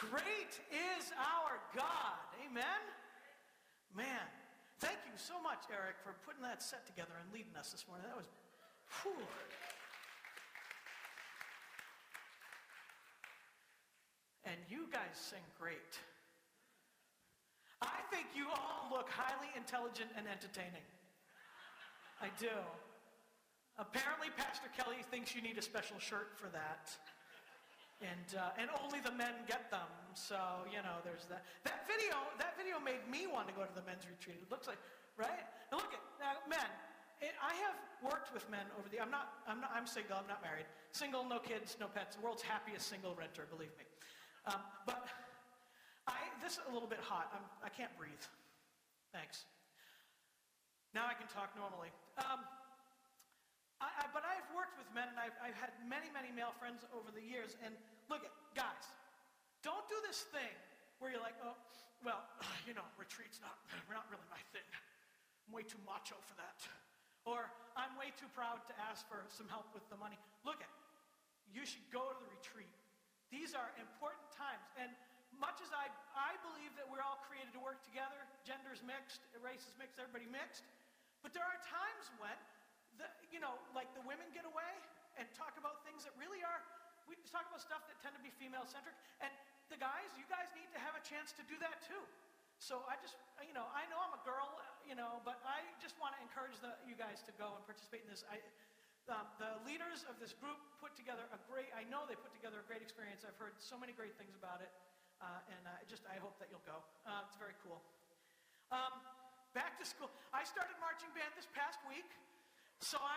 Great is our God. Amen? Man, thank you so much, Eric, for putting that set together and leading us this morning. That was, whew. And you guys sing great. I think you all look highly intelligent and entertaining. I do. Apparently, Pastor Kelly thinks you need a special shirt for that. And only the men get them. So, there's that. That video made me want to go to the men's retreat. It looks like, right? Now look at, men, I have worked with men over I'm single, I'm not married. Single, no kids, no pets. The world's happiest single renter, believe me. But this is a little bit hot. I can't breathe. Thanks. Now I can talk normally. But I've worked with men, and I've had many, many male friends over the years. And look, guys, don't do this thing where you're like, oh, well, retreat's not really my thing. I'm way too macho for that. Or I'm way too proud to ask for some help with the money. Look, you should go to the retreat. These are important times. And much as I believe that we're all created to work together, genders mixed, races mixed, everybody mixed, but there are times when, the women get away and talk about things that really are, we talk about stuff that tend to be female-centric, and the guys, you guys need to have a chance to do that too. So I just, I know I'm a girl, but I just want to encourage you guys to go and participate in this. The leaders of this group put together I know they put together a great experience. I've heard so many great things about it. I hope that you'll go. It's very cool. Back to school. I started marching band this past week. So I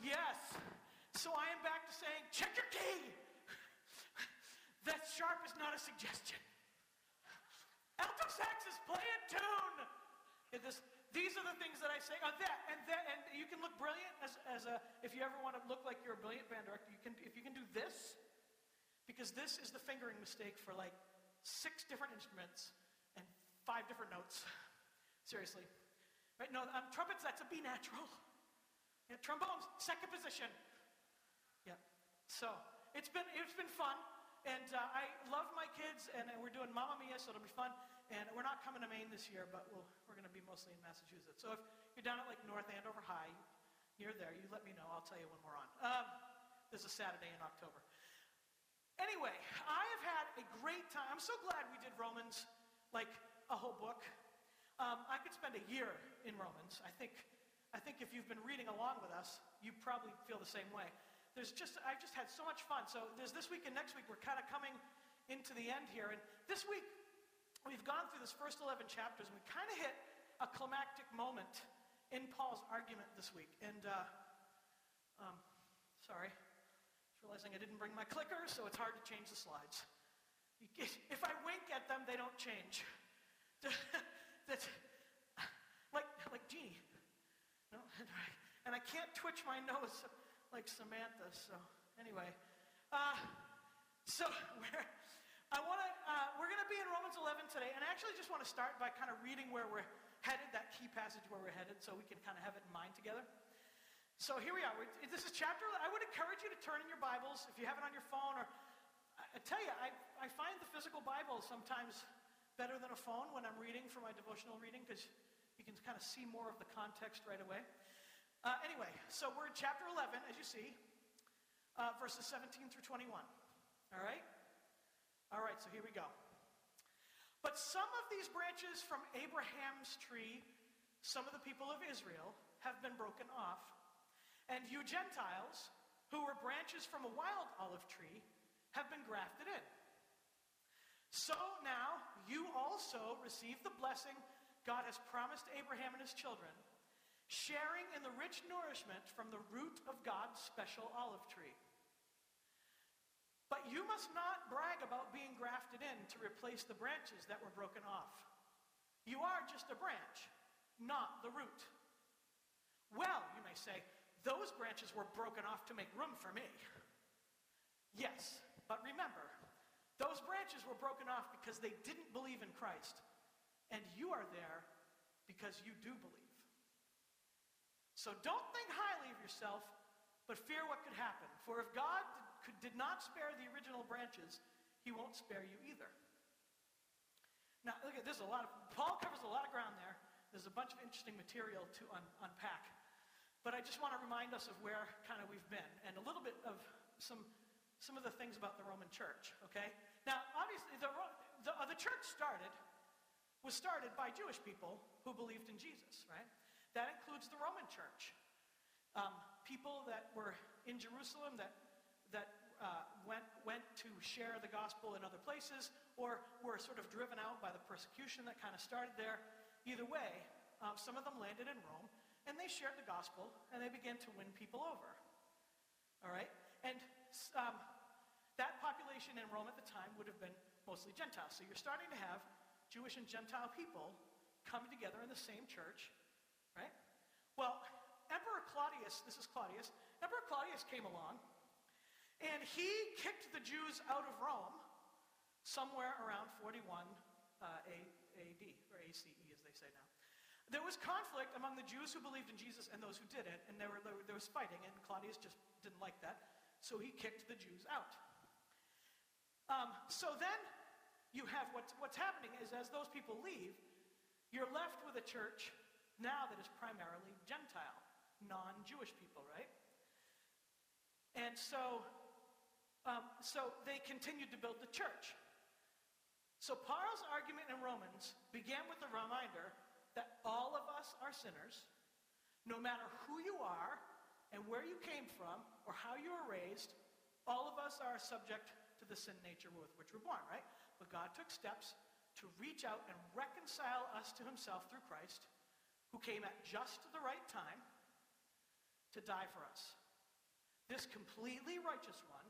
am back to saying, check your key. That sharp is not a suggestion. Alto sax is playing tune. These are the things that I say. And you can look brilliant if you ever want to look like you're a brilliant band director. If you can do this, because this is the fingering mistake for like 6 different instruments and 5 different notes. Seriously, right? No, trumpets. That's a B natural. Yeah, trombones, second position. Yeah. So it's been fun, and I love my kids, and we're doing Mamma Mia, so it'll be fun. And we're not coming to Maine this year, but we're going to be mostly in Massachusetts. So if you're down at like North Andover High, near there, you let me know. I'll tell you when we're on. This is Saturday in October. Anyway, I have had a great time. I'm so glad we did Romans, like a whole book. I could spend a year in Romans. I think if you've been reading along with us, you probably feel the same way. I've just had so much fun. So there's this week and next week, we're kind of coming into the end here. And this week, we've gone through this first 11 chapters, and we kind of hit a climactic moment in Paul's argument this week. And, sorry, just realizing I didn't bring my clicker, so it's hard to change the slides. If I wink at them, they don't change. That's like Jeannie. No? And I can't twitch my nose like Samantha, so anyway. We're going to be in Romans 11 today, and I actually just want to start by kind of reading where we're headed, that key passage where we're headed, so we can kind of have it in mind together. So here we are. This is chapter, I would encourage you to turn in your Bibles, if you have it on your phone, or I tell you, I find the physical Bible sometimes better than a phone when I'm reading for my devotional reading, because you can kind of see more of the context right away. Anyway, so we're in chapter 11, as you see, verses 17 through 21. All right? All right, so here we go. But some of these branches from Abraham's tree, some of the people of Israel, have been broken off. And you Gentiles, who were branches from a wild olive tree, have been grafted in. So now you also receive the blessing God has promised Abraham and his children, sharing in the rich nourishment from the root of God's special olive tree. But you must not brag about being grafted in to replace the branches that were broken off. You are just a branch, not the root. Well, you may say, those branches were broken off to make room for me. Yes, but remember, those branches were broken off because they didn't believe in Christ. And you are there because you do believe. So don't think highly of yourself, but fear what could happen. For if God did not spare the original branches, he won't spare you either. Now, look at this. Paul covers a lot of ground there. There's a bunch of interesting material to unpack. But I just want to remind us of where kind of we've been and a little bit of some of the things about the Roman church, okay? Now, obviously, the church was started by Jewish people who believed in Jesus, right? That includes the Roman church. People that were in Jerusalem that went to share the gospel in other places or were sort of driven out by the persecution that kind of started there. Either way, some of them landed in Rome, and they shared the gospel, and they began to win people over. All right? And that population in Rome at the time would have been mostly Gentiles. So you're starting to have Jewish and Gentile people coming together in the same church, right? Well, Emperor Claudius came along, and he kicked the Jews out of Rome somewhere around 41 AD, or ACE as they say now. There was conflict among the Jews who believed in Jesus and those who didn't, and there was fighting, and Claudius just didn't like that, so he kicked the Jews out. So then you have what's happening is as those people leave, you're left with a church now that is primarily Gentile, non-Jewish people, right? And so they continued to build the church. So Paul's argument in Romans began with the reminder that all of us are sinners, no matter who you are and where you came from or how you were raised, all of us are subject to the sin nature with which we're born, right? But God took steps to reach out and reconcile us to himself through Christ, who came at just the right time to die for us. This completely righteous one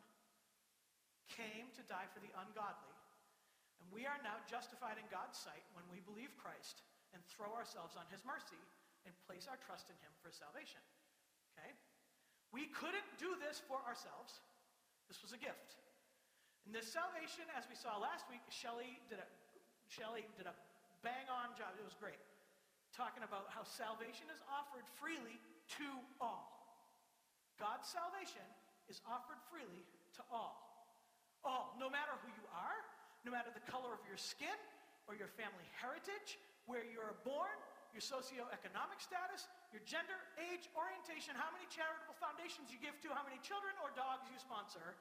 came to die for the ungodly, and we are now justified in God's sight when we believe Christ and throw ourselves on his mercy and place our trust in him for salvation. Okay? We couldn't do this for ourselves. This was a gift. And this salvation, as we saw last week, Shelley did a bang-on job. It was great. Talking about how salvation is offered freely to all. God's salvation is offered freely to all. All, no matter who you are, no matter the color of your skin or your family heritage, where you are born, your socioeconomic status, your gender, age, orientation, how many charitable foundations you give to, how many children or dogs you sponsor,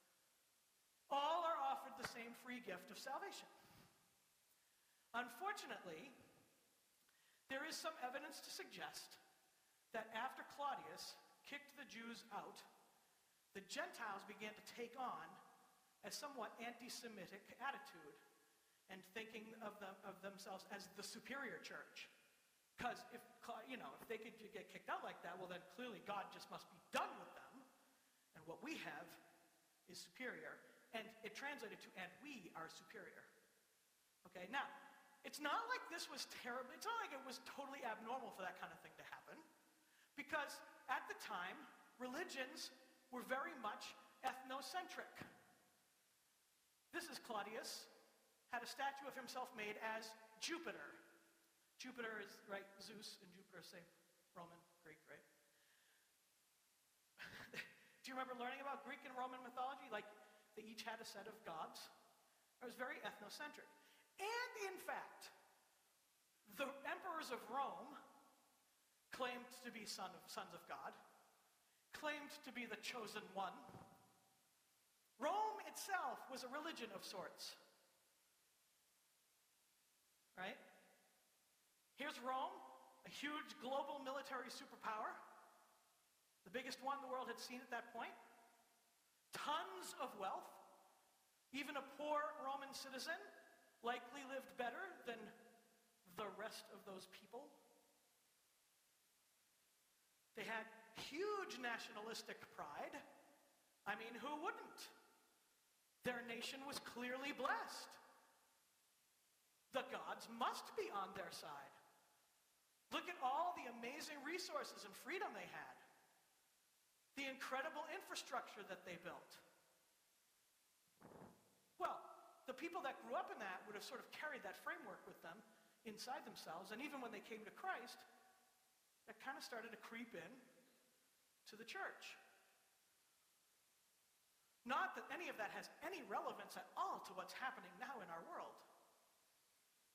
all are offered the same free gift of salvation. Unfortunately, there is some evidence to suggest that after Claudius kicked the Jews out, the Gentiles began to take on a somewhat anti-Semitic attitude and thinking of themselves as the superior church. Because if they could get kicked out like that, well then clearly God just must be done with them. And what we have is superior. And it translated to, and we are superior. Okay, now, it's not like this was terrible. It's not like it was totally abnormal for that kind of thing to happen. Because at the time, religions were very much ethnocentric. This is Claudius. Had a statue of himself made as Jupiter. Jupiter is, right, Zeus, and Jupiter is same Roman, Greek, right? Do you remember learning about Greek and Roman mythology? Like, they each had a set of gods. It was very ethnocentric. And in fact, the emperors of Rome claimed to be sons of God, claimed to be the chosen one. Rome itself was a religion of sorts. Right? Here's Rome, a huge global military superpower, the biggest one the world had seen at that point. Tons of wealth. Even a poor Roman citizen likely lived better than the rest of those people. They had huge nationalistic pride. I mean, who wouldn't? Their nation was clearly blessed. The gods must be on their side. Look at all the amazing resources and freedom they had. The incredible infrastructure that they built. Well, the people that grew up in that would have sort of carried that framework with them inside themselves, and even when they came to Christ, that kind of started to creep in to the church. Not that any of that has any relevance at all to what's happening now in our world.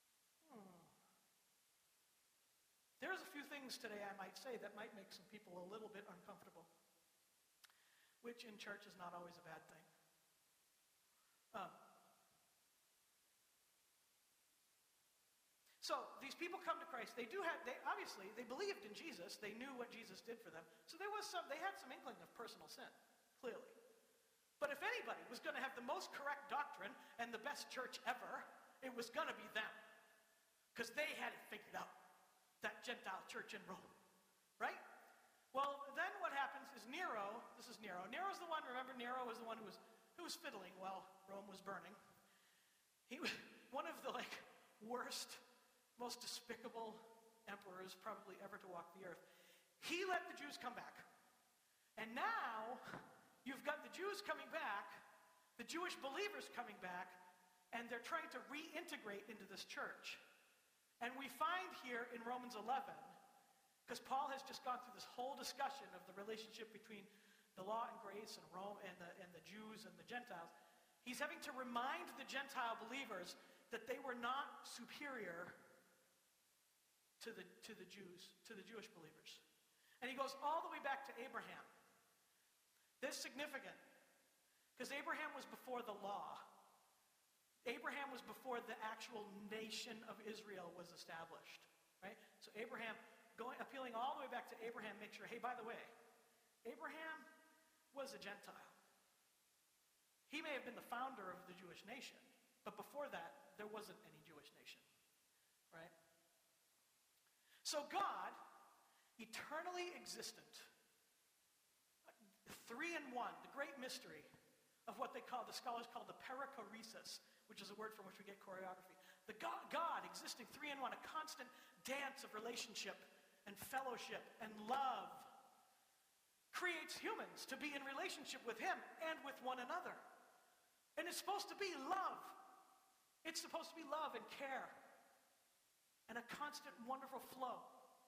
There's a few things today I might say that might make some people a little bit uncomfortable, which in church is not always a bad thing. So these people come to Christ. They obviously believed in Jesus. They knew what Jesus did for them. So they had some inkling of personal sin, clearly. But if anybody was going to have the most correct doctrine and the best church ever, it was going to be them. Because they had it figured out, that Gentile church in Rome, right? Well, then what happens is Nero, this is Nero. Nero's the one, remember, Nero was the one who was fiddling while Rome was burning. He was one of the worst, most despicable emperors probably ever to walk the earth. He let the Jews come back. And now you've got the Jews coming back, the Jewish believers coming back, and they're trying to reintegrate into this church. And we find here in Romans 11, because Paul has just gone through this whole discussion of the relationship between the law and grace and Rome and the Jews and the Gentiles, he's having to remind the Gentile believers that they were not superior to the Jews, to the Jewish believers. And he goes all the way back to Abraham. This is significant, because Abraham was before the law. Abraham was before the actual nation of Israel was established, right? So Abraham, appealing all the way back to Abraham, make sure, hey, by the way, Abraham was a Gentile. He may have been the founder of the Jewish nation, but before that, there wasn't any Jewish nation, right? So God, eternally existent, 3 in 1, the great mystery of what the scholars call the perichoresis, which is a word from which we get choreography. The God existing 3 in 1, a constant dance of relationship and fellowship and love, creates humans to be in relationship with him and with one another. And it's supposed to be love. It's supposed to be love and care and a constant wonderful flow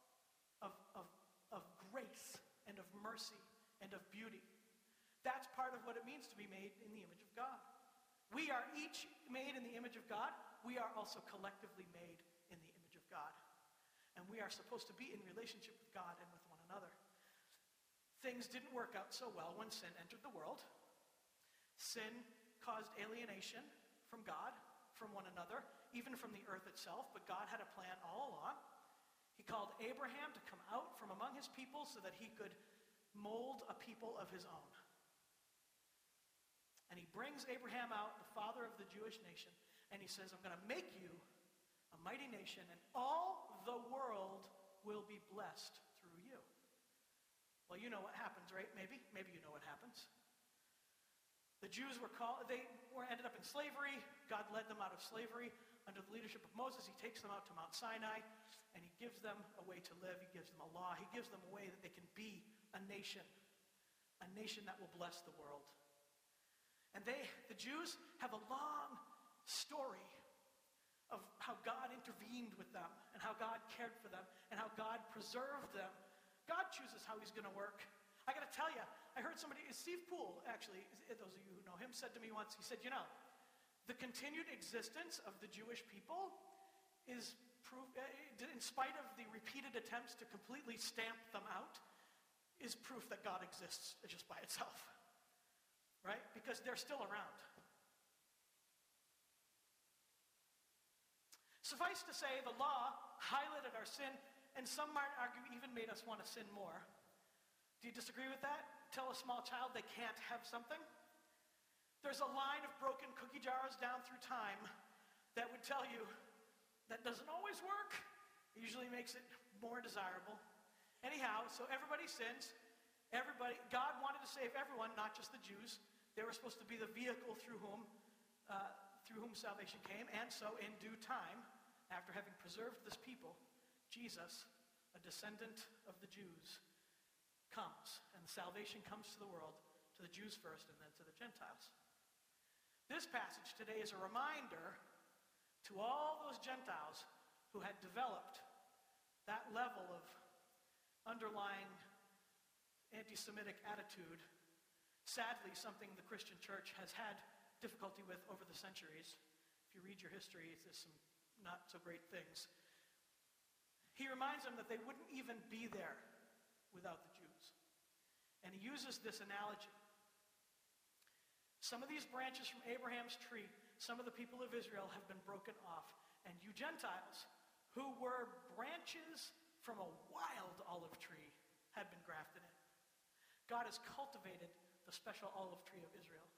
of grace and of mercy and of beauty. That's part of what it means to be made in the image of God. We are each made in the image of God. We are also collectively made in the image of God. And we are supposed to be in relationship with God and with one another. Things didn't work out so well when sin entered the world. Sin caused alienation from God, from one another, even from the earth itself, but God had a plan all along. He called Abraham to come out from among his people so that he could mold a people of his own. And he brings Abraham out, the father of the Jewish nation, and he says, I'm going to make you a mighty nation, and all the world will be blessed through you. Well, you know what happens, right? Maybe you know what happens. The Jews ended up in slavery. God led them out of slavery under the leadership of Moses. He takes them out to Mount Sinai, and he gives them a way to live. He gives them a law. He gives them a way that they can be a nation that will bless the world. And the Jews have a long story of how God intervened with them and how God cared for them and how God preserved them. God chooses how he's going to work. I got to tell you, I heard Steve Poole, actually, those of you who know him, said to me once, he said, the continued existence of the Jewish people is proof, in spite of the repeated attempts to completely stamp them out, is proof that God exists just by itself, right? Because they're still around. Suffice to say, the law highlighted our sin, and some might argue even made us want to sin more. Do you disagree with that? Tell a small child they can't have something? There's a line of broken cookie jars down through time that would tell you that doesn't always work. It usually makes it more desirable. Anyhow, so everybody sins. God wanted to save everyone, not just the Jews. They were supposed to be the vehicle through whom salvation came. And so in due time, after having preserved this people, Jesus, a descendant of the Jews, comes, and salvation comes to the world, to the Jews first and then to the Gentiles. This passage today is a reminder to all those Gentiles who had developed that level of underlying anti-Semitic attitude, sadly something the Christian church has had difficulty with over the centuries. If you read your history, there's some not so great things. He reminds them that they wouldn't even be there without the Jews. And he uses this analogy. Some of these branches from Abraham's tree, some of the people of Israel have been broken off. And you Gentiles, who were branches from a wild olive tree, had been grafted in. God has cultivated the special olive tree of Israel.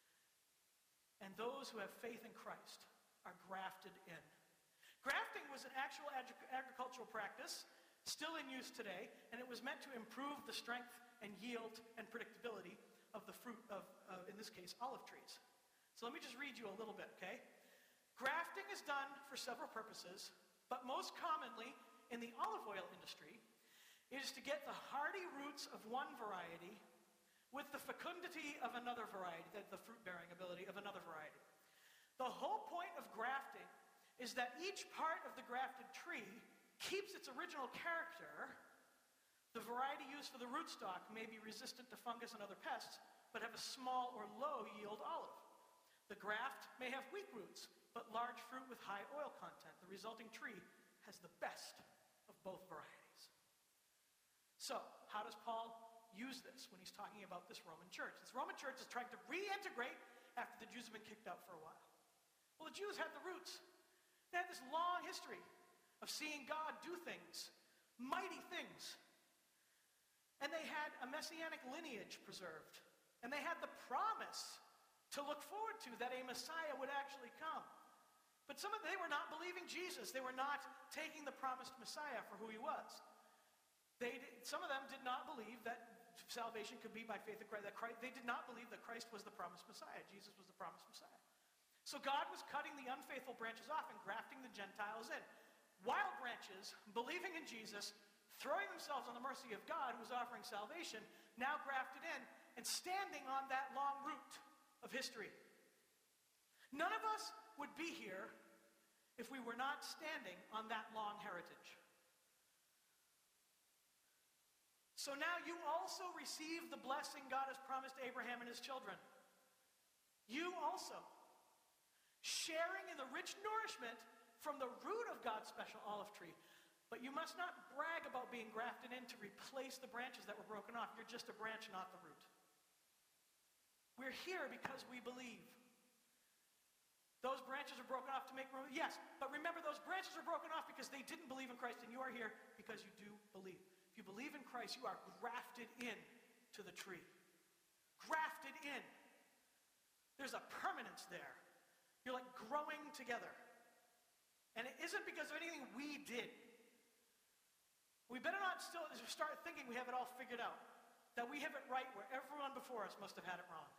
And those who have faith in Christ are grafted in. Grafting was an actual agricultural practice, still in use today, and it was meant to improve the strength and yield and predictability of the fruit of, in this case, olive trees. So let me just read you a little bit, okay? Grafting is done for several purposes, but most commonly in the olive oil industry, it is to get the hardy roots of one variety with the fecundity of another variety, the fruit-bearing ability of another variety. The whole point of grafting is that each part of the grafted tree keeps its original character. The variety used for the rootstock may be resistant to fungus and other pests, but have a small or low yield olive. The graft may have weak roots, but large fruit with high oil content. The resulting tree has the best of both varieties. So, how does Paul use this when he's talking about this Roman church? This Roman church is trying to reintegrate after the Jews have been kicked out for a while. Well, the Jews had the roots. They had this long history of seeing God do things, mighty things. And they had a messianic lineage preserved. And they had the promise to look forward to that a Messiah would actually come. But they were not believing Jesus. They were not taking the promised Messiah for who he was. Some of them did not believe that salvation could be by faith in Christ. They did not believe that Christ was the promised Messiah. Jesus was the promised Messiah. So God was cutting the unfaithful branches off and grafting the Gentiles in. Wild branches, believing in Jesus, throwing themselves on the mercy of God who was offering salvation, now grafted in and standing on that long route of history. None of us would be here if we were not standing on that long heritage. So now you also receive the blessing God has promised Abraham and his children. You also, sharing in the rich nourishment from the root of God's special olive tree. But you must not brag about being grafted in to replace the branches that were broken off. You're just a branch, not the root. We're here because we believe. Those branches are broken off to make room. Yes, but remember, those branches are broken off because they didn't believe in Christ, and you are here because you do believe. If you believe in Christ, you are grafted in to the tree. Grafted in. There's a permanence there. You're like growing together. And it isn't because of anything we did. We better not still start thinking we have it all figured out. That we have it right where everyone before us must have had it wrong.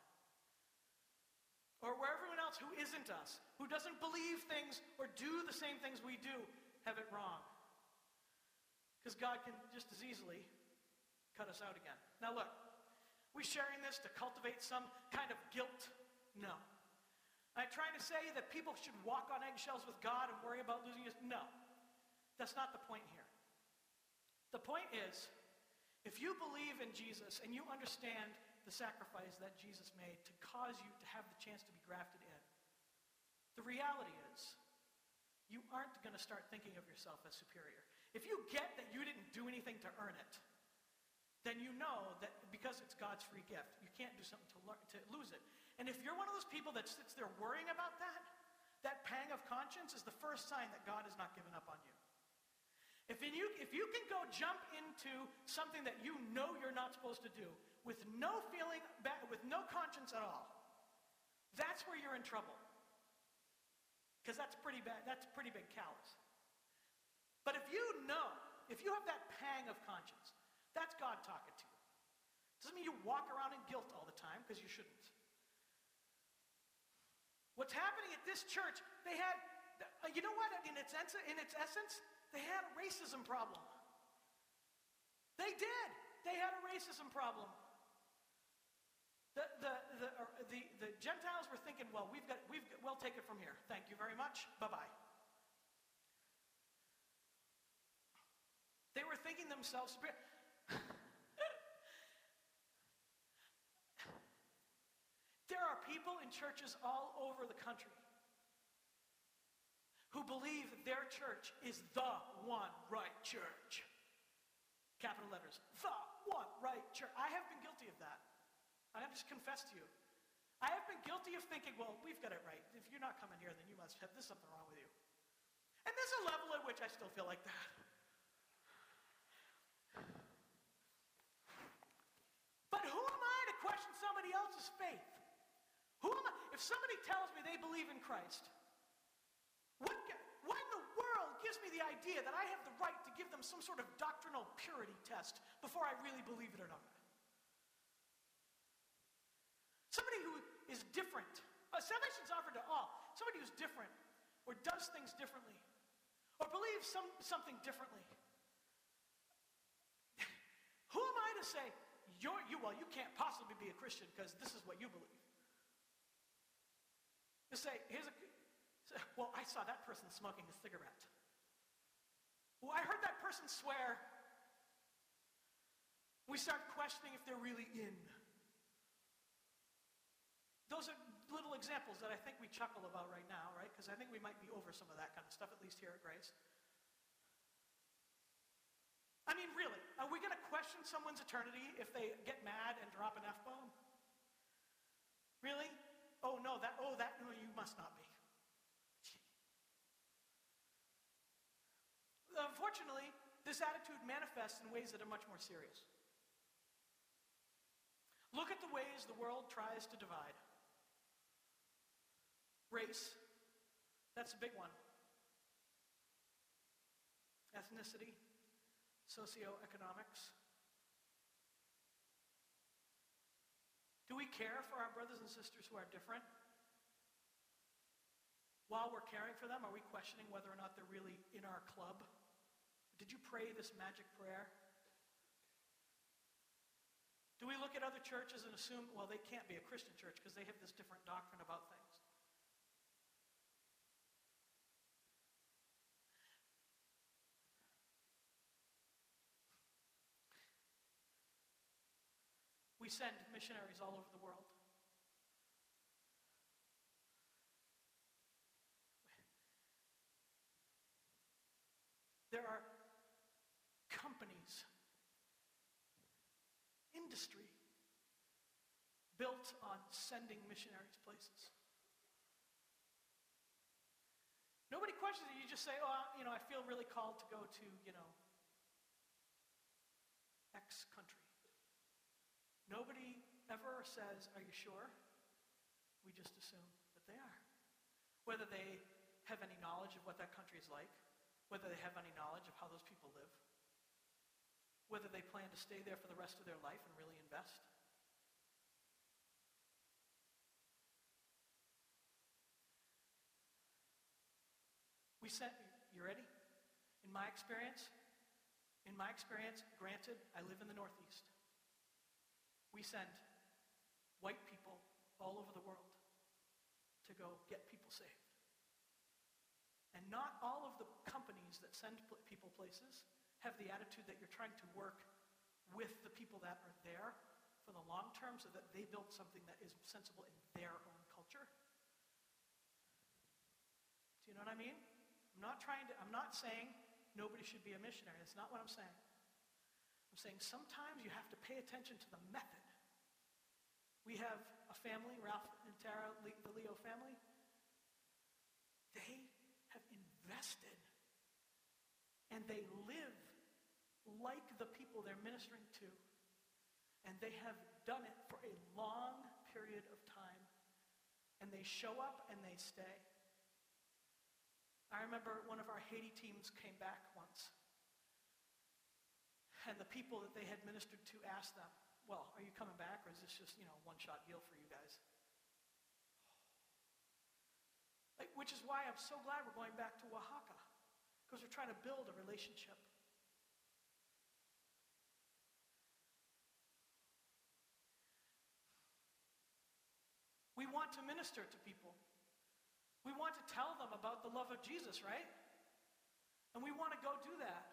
Or where everyone else who isn't us, who doesn't believe things or do the same things we do, have it wrong. Because God can just as easily cut us out again. Now look, we sharing this to cultivate some kind of guilt? No. I'm trying to say that people should walk on eggshells with God and worry about losing his... No. That's not the point here. The point is, if you believe in Jesus and you understand the sacrifice that Jesus made to cause you to have the chance to be grafted in, the reality is, you aren't going to start thinking of yourself as superior. If you get that you didn't do anything to earn it, then you know that because it's God's free gift, you can't do something to lose it. And if you're one of those people that sits there worrying about that, that pang of conscience is the first sign that God has not given up on you. If you can go jump into something that you know you're not supposed to do with no feeling bad, with no conscience at all, that's where you're in trouble. Because that's pretty bad. That's a pretty big callous. But if you have that pang of conscience, that's God talking to you. Doesn't mean you walk around in guilt all the time, because you shouldn't. What's happening at this church, they had, you know what, in its essence, they had a racism problem. They did. They had a racism problem. The Gentiles were thinking, well, we'll take it from here. Thank you very much. Bye-bye. They were thinking themselves, there are people in churches all over the country who who believe that their church is the one right church. Capital letters. The one right church. I have been guilty of that. I have just confessed to you. I have been guilty of thinking, well, we've got it right. If you're not coming here, then you must have, there's something wrong with you. And there's a level at which I still feel like that. But who am I to question somebody else's faith? Who am I? If somebody tells me they believe in Christ, what in the world gives me the idea that I have the right to give them some sort of doctrinal purity test before I really believe it or not? Somebody who is different. Salvation's offered to all. Somebody who's different or does things differently or believes something differently. Who am I to say, you can't possibly be a Christian because this is what you believe? To say, well, I saw that person smoking a cigarette. Well, I heard that person swear. We start questioning if they're really in. Those are little examples that I think we chuckle about right now, right? Because I think we might be over some of that kind of stuff, at least here at Grace. I mean, really, are we going to question someone's eternity if they get mad and drop an F-bomb? Really? No, you must not be. Unfortunately, this attitude manifests in ways that are much more serious. Look at the ways the world tries to divide. Race, that's a big one. Ethnicity, socioeconomics. Do we care for our brothers and sisters who are different? While we're caring for them, are we questioning whether or not they're really in our club? Did you pray this magic prayer? Do we look at other churches and assume, well, they can't be a Christian church because they have this different doctrine about things? We send missionaries all over the world. There are companies, industry, built on sending missionaries places. Nobody questions it. You just say, I feel really called to go to, X country. Nobody ever says, are you sure? We just assume that they are. Whether they have any knowledge of what that country is like, whether they have any knowledge of how those people live, whether they plan to stay there for the rest of their life and really invest. You ready? In my experience, granted, I live in the Northeast. We send white people all over the world to go get people saved. And not all of the companies that send people places have the attitude that you're trying to work with the people that are there for the long term so that they build something that is sensible in their own culture. Do you know what I mean? I'm not saying nobody should be a missionary. That's not what I'm saying. I'm saying sometimes you have to pay attention to the method. We have a family, Ralph and Tara, the Leo family. They have invested and they live like the people they're ministering to. And they have done it for a long period of time. And they show up and they stay. I remember one of our Haiti teams came back once. And the people that they had ministered to asked them, well, are you coming back or is this just, one-shot deal for you guys? Which is why I'm so glad we're going back to Oaxaca, because we're trying to build a relationship. We want to minister to people. We want to tell them about the love of Jesus, right? And we want to go do that.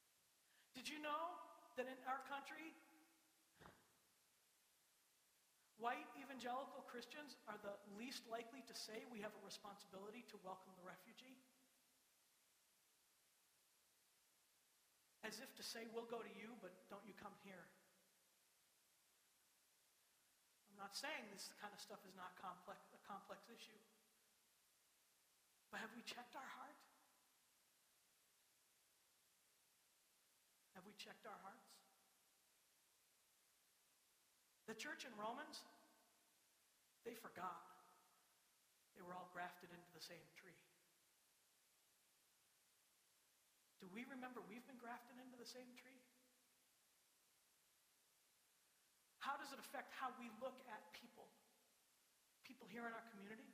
Did you know that in our country, White evangelical Christians are the least likely to say we have a responsibility to welcome the refugee. As if to say, we'll go to you, but don't you come here. I'm not saying this kind of stuff is not a complex issue. But have we checked our heart? Have we checked our hearts? The church in Romans, they forgot. They were all grafted into the same tree. Do we remember we've been grafted into the same tree? How does it affect how we look at people? People here in our community?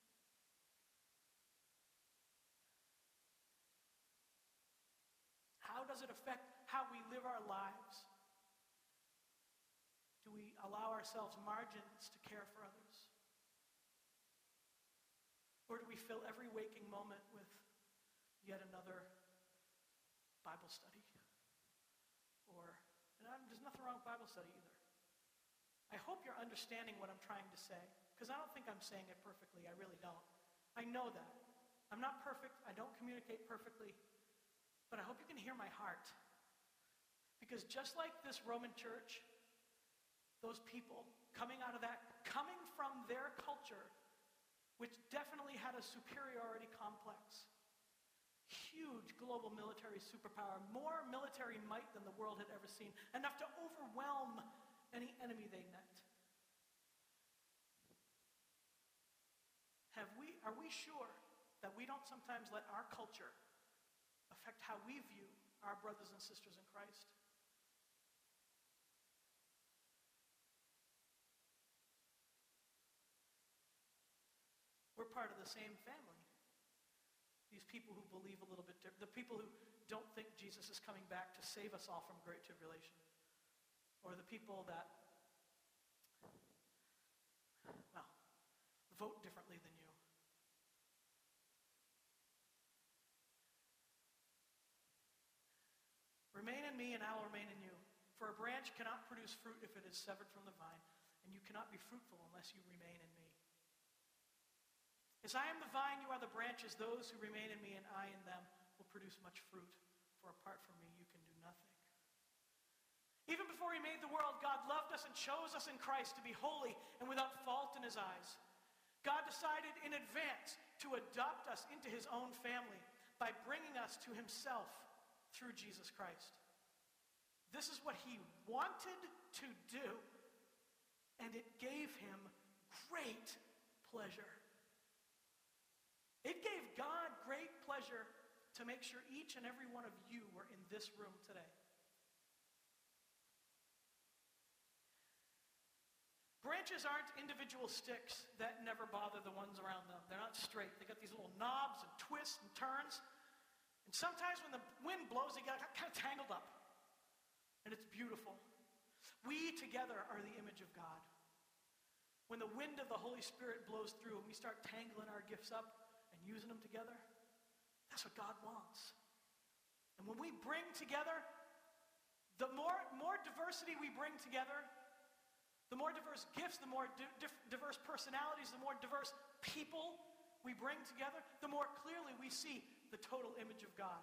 How does it affect how we live our lives? Do we allow ourselves margins to care for others? Or do we fill every waking moment with yet another Bible study? There's nothing wrong with Bible study either. I hope you're understanding what I'm trying to say, because I don't think I'm saying it perfectly. I really don't. I know that. I'm not perfect. I don't communicate perfectly. But I hope you can hear my heart. Because just like this Roman church, those people coming from their culture, which definitely had a superiority complex, huge global military superpower, more military might than the world had ever seen, enough to overwhelm any enemy they met. Are we sure that we don't sometimes let our culture affect how we view our brothers and sisters in Christ? We're part of the same family. These people who believe a little bit different, the people who don't think Jesus is coming back to save us all from great tribulation, or the people that, well, vote differently than you. Remain in me and I'll remain in you. For a branch cannot produce fruit if it is severed from the vine, and you cannot be fruitful unless you remain in me. As I am the vine, you are the branches. Those who remain in me and I in them will produce much fruit, for apart from me you can do nothing. Even before he made the world, God loved us and chose us in Christ to be holy and without fault in his eyes. God decided in advance to adopt us into his own family by bringing us to himself through Jesus Christ. This is what he wanted to do, and it gave him great pleasure. It gave God great pleasure to make sure each and every one of you were in this room today. Branches aren't individual sticks that never bother the ones around them. They're not straight. They got these little knobs and twists and turns. And sometimes when the wind blows, they get kind of tangled up. And it's beautiful. We together are the image of God. When the wind of the Holy Spirit blows through and we start tangling our gifts up and using them together, that's what God wants. And when we bring together, the more diversity we bring together, the more diverse gifts, the more diverse personalities, the more diverse people we bring together, the more clearly we see the total image of God.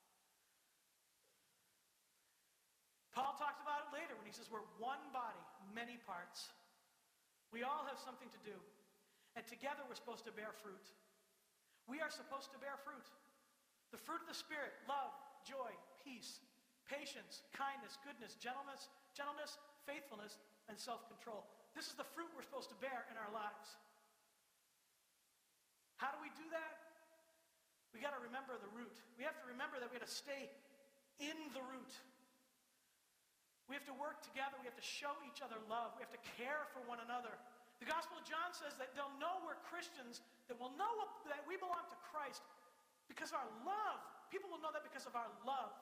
Paul talks about it later when he says we're one body, many parts. We all have something to do. And together we're supposed to bear fruit. We are supposed to bear fruit. The fruit of the Spirit: love, joy, peace, patience, kindness, goodness, gentleness, faithfulness, and self-control. This is the fruit we're supposed to bear in our lives. How do we do that? We got to remember the root. We have to remember that we got to stay in the root. We have to work together. We have to show each other love. We have to care for one another. The Gospel of John says that they'll know we're Christians, that we'll know that we belong to Christ because of our love. People will know that because of our love.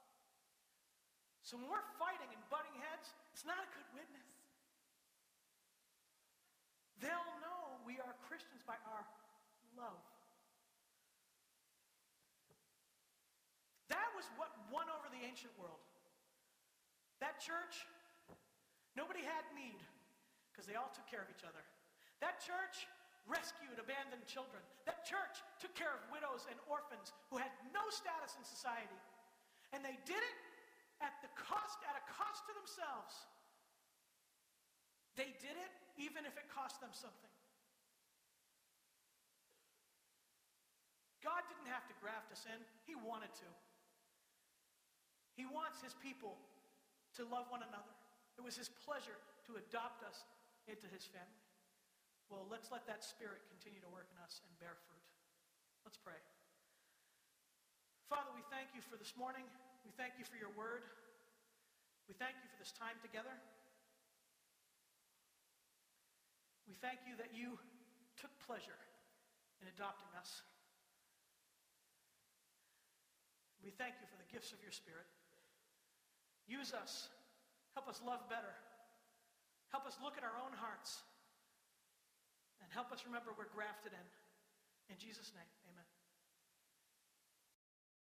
So when we're fighting and butting heads, it's not a good witness. They'll know we are Christians by our love. That was what won over the ancient world. That church, nobody had need. because they all took care of each other. That church rescued abandoned children. That church took care of widows and orphans who had no status in society. And they did it at a cost to themselves. They did it even if it cost them something. God didn't have to graft us in. He wanted to. He wants his people to love one another. It was his pleasure to adopt us into his family. Well, let's let that spirit continue to work in us and bear fruit. Let's pray. Father, we thank you for this morning. We thank you for your word. We thank you for this time together. We thank you that you took pleasure in adopting us. We thank you for the gifts of your Spirit. Use us. Help us love better. Help us look at our own hearts. And help us remember we're grafted in. In Jesus' name, amen.